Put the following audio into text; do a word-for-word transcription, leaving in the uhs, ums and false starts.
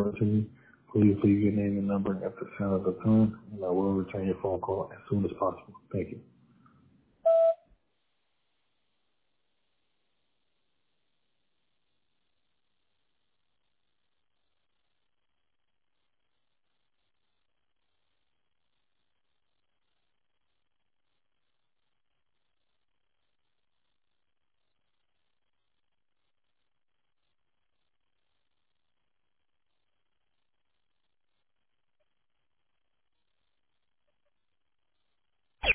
over to me, please leave your name and number at the sound of the tone, and I will return your phone call as soon as possible. Thank you.